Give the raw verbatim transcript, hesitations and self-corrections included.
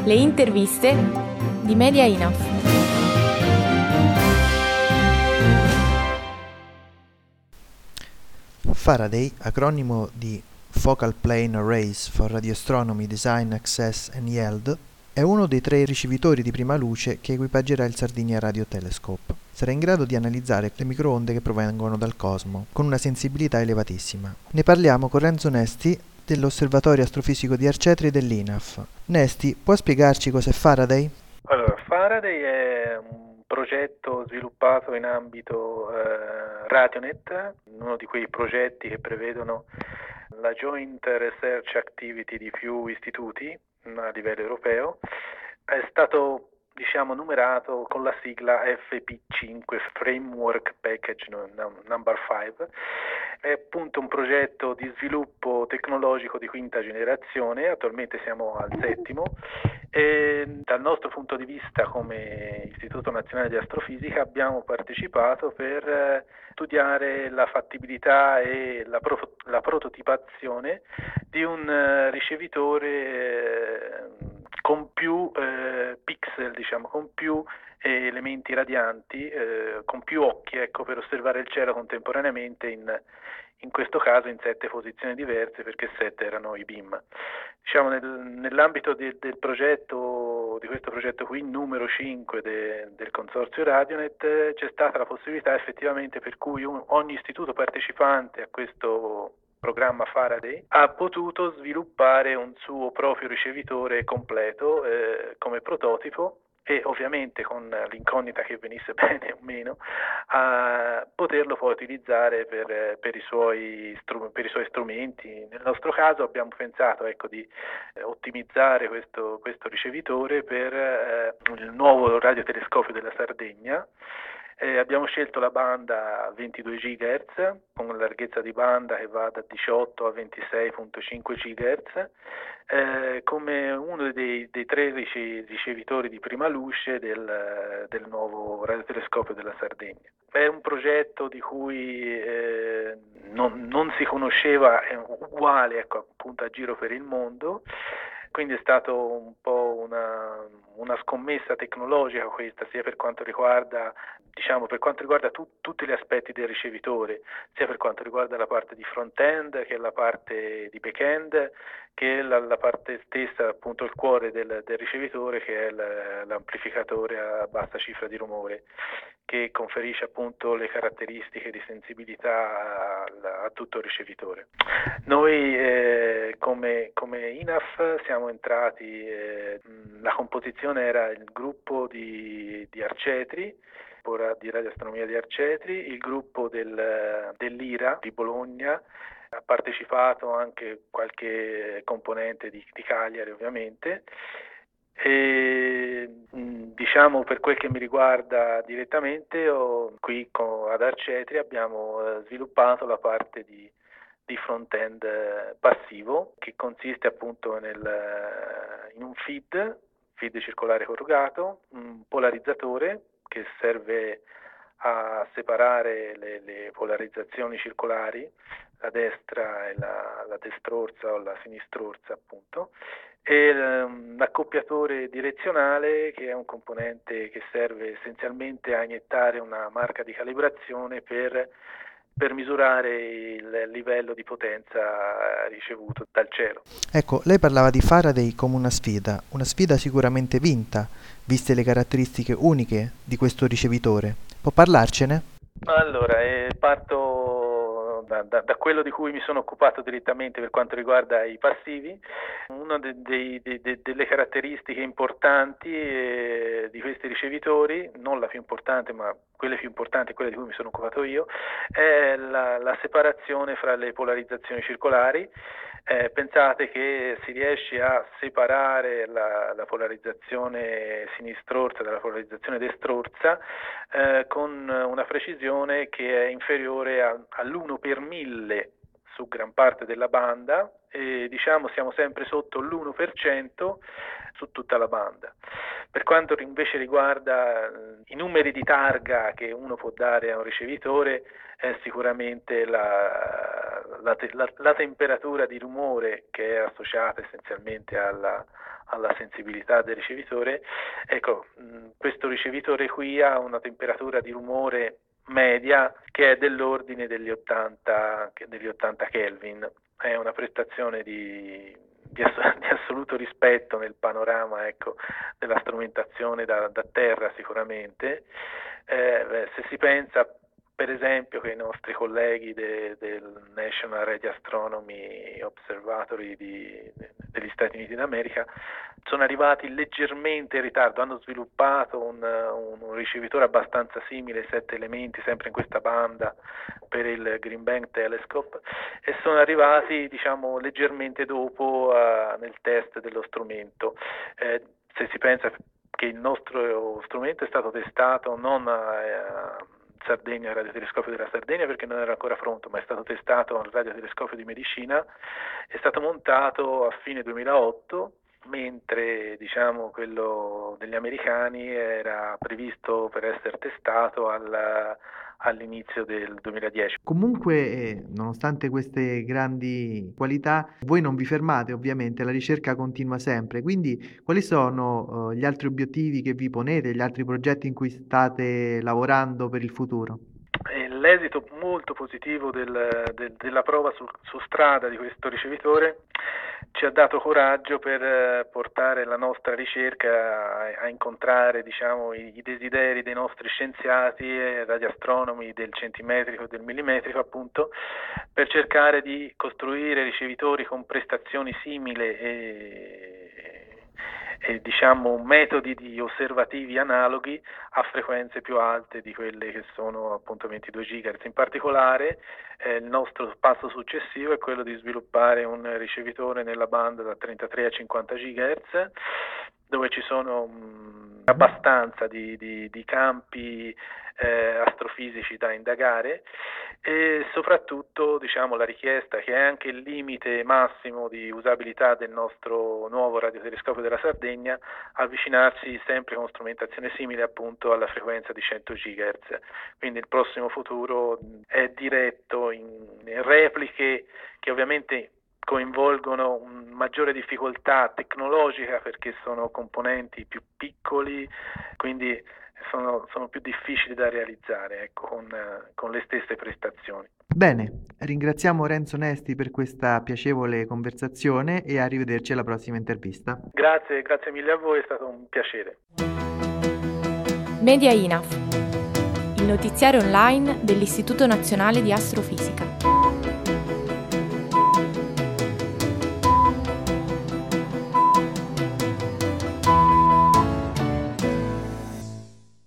Le interviste di Media I N A F. Faraday, acronimo di Focal Plane Arrays for Radio Astronomy Design Access and Yield, è uno dei tre ricevitori di prima luce che equipaggerà il Sardinia Radio Telescope. Sarà in grado di analizzare le microonde che provengono dal cosmo, con una sensibilità elevatissima. Ne parliamo con Renzo Nesti, dell'Osservatorio Astrofisico di Arcetri dell'I N A F. Nesti, può spiegarci cos'è Faraday? Allora, Faraday è un progetto sviluppato in ambito eh, Radionet, uno di quei progetti che prevedono la joint research activity di più istituti a livello europeo. È stato, diciamo, numerato con la sigla F P cinque, Framework Package Number cinque. È appunto un progetto di sviluppo tecnologico di quinta generazione, attualmente siamo al settimo, e dal nostro punto di vista come Istituto Nazionale di Astrofisica abbiamo partecipato per studiare la fattibilità e la, pro- la prototipazione di un ricevitore eh, con più eh, pixel, diciamo, con più eh, elementi radianti, eh, con più occhi, ecco, per osservare il cielo contemporaneamente in, in questo caso in sette posizioni diverse, perché sette erano i beam. Diciamo nel, nell'ambito de, del progetto, di questo progetto qui, numero cinque de, del consorzio Radionet, eh, c'è stata la possibilità effettivamente per cui un, ogni istituto partecipante a questo programma Faraday ha potuto sviluppare un suo proprio ricevitore completo eh, come prototipo, e ovviamente con l'incognita che venisse bene o meno, a poterlo poi utilizzare per, per, i suoi strum- per i suoi strumenti. Nel nostro caso abbiamo pensato, ecco, di eh, ottimizzare questo, questo ricevitore per eh, il nuovo radiotelescopio della Sardegna. Eh, abbiamo scelto la banda ventidue gigahertz con una larghezza di banda che va da diciotto a ventisei virgola cinque gigahertz eh, come uno dei, dei tre ricevitori di prima luce del, del nuovo radiotelescopio della Sardegna. È un progetto di cui eh, non, non si conosceva è uguale, ecco, appunto a giro per il mondo. Quindi è stato un po' una, una scommessa tecnologica questa, sia per quanto riguarda, diciamo, per quanto riguarda tu, tutti gli aspetti del ricevitore, sia per quanto riguarda la parte di front-end, che è la parte di back-end, che la, la parte stessa, appunto il cuore del, del ricevitore, che è l'amplificatore a bassa cifra di rumore, che conferisce appunto le caratteristiche di sensibilità a, a tutto il ricevitore. Noi eh, come, come I N A F siamo entrati, eh, la composizione era il gruppo di, di Arcetri, di radioastronomia di Arcetri, il gruppo del, dell'I R A di Bologna, ha partecipato anche qualche componente di, di Cagliari ovviamente, e diciamo per quel che mi riguarda direttamente ho, qui con, ad Arcetri abbiamo sviluppato la parte di, di front-end passivo, che consiste appunto nel, in un feed, feed circolare corrugato, un polarizzatore che serve a separare le, le polarizzazioni circolari, la destra e la, la destrorsa o la sinistrorsa appunto, e um, l'accoppiatore direzionale, che è un componente che serve essenzialmente a iniettare una marca di calibrazione per, per misurare il livello di potenza ricevuto dal cielo. Ecco, lei parlava di Faraday come una sfida, una sfida sicuramente vinta, viste le caratteristiche uniche di questo ricevitore. Può parlarcene? Allora, eh, parto da, da, da quello di cui mi sono occupato direttamente per quanto riguarda i passivi. Una de, de, de, de, delle caratteristiche importanti eh, di questi ricevitori, non la più importante ma quelle più importanti, quelle di cui mi sono occupato io, è la, la separazione fra le polarizzazioni circolari. Eh, pensate che si riesce a separare la, la polarizzazione sinistrorsa dalla polarizzazione destrorsa eh, con una precisione che è inferiore a, all'uno per mille su gran parte della banda, e diciamo siamo sempre sotto l'uno per cento su tutta la banda. Per quanto invece riguarda i numeri di targa che uno può dare a un ricevitore, è sicuramente la, la, la, la temperatura di rumore che è associata essenzialmente alla, alla sensibilità del ricevitore. Ecco, mh, questo ricevitore qui ha una temperatura di rumore media che è dell'ordine degli ottanta, degli ottanta Kelvin. È una prestazione di, di, ass- di assoluto rispetto nel panorama, ecco, della strumentazione da, da terra sicuramente. Eh, beh, se si pensa per esempio che i nostri colleghi de, del National Radio Astronomy Observatory di, de, degli Stati Uniti d'America sono arrivati leggermente in ritardo, hanno sviluppato un, un, un ricevitore abbastanza simile, sette elementi, sempre in questa banda per il Green Bank Telescope, e sono arrivati diciamo leggermente dopo uh, nel test dello strumento. Eh, se si pensa che il nostro strumento è stato testato non a uh, Sardegna, il radiotelescopio della Sardegna, perché non era ancora pronto, ma è stato testato al radiotelescopio di Medicina, è stato montato a fine duemilaotto, mentre diciamo quello degli americani era previsto per essere testato al, all'inizio del duemiladieci. Comunque, eh, nonostante queste grandi qualità, voi non vi fermate, ovviamente, la ricerca continua sempre. Quindi, quali sono eh, gli altri obiettivi che vi ponete, gli altri progetti in cui state lavorando per il futuro? L'esito molto positivo del, del, della prova su, su strada di questo ricevitore ci ha dato coraggio per portare la nostra ricerca a, a incontrare diciamo, i, i desideri dei nostri scienziati e radioastronomi del centimetrico e del millimetrico, appunto, per cercare di costruire ricevitori con prestazioni simili e e diciamo metodi di osservativi analoghi a frequenze più alte di quelle che sono appunto ventidue gigahertz. In particolare eh, il nostro passo successivo è quello di sviluppare un ricevitore nella banda da trentatré a cinquanta gigahertz, dove ci sono mh, abbastanza di, di, di campi eh, astrofisici da indagare, e soprattutto diciamo la richiesta, che è anche il limite massimo di usabilità del nostro nuovo radiotelescopio della Sardegna, avvicinarsi sempre con strumentazione simile appunto alla frequenza di cento gigahertz. Quindi il prossimo futuro è diretto in repliche che ovviamente coinvolgono una maggiore difficoltà tecnologica perché sono componenti più piccoli, quindi sono, sono più difficili da realizzare, ecco, con, con le stesse prestazioni. Bene, ringraziamo Renzo Nesti per questa piacevole conversazione e arrivederci alla prossima intervista. Grazie, grazie mille a voi, è stato un piacere. Media I N A F, il notiziario online dell'Istituto Nazionale di Astrofisica.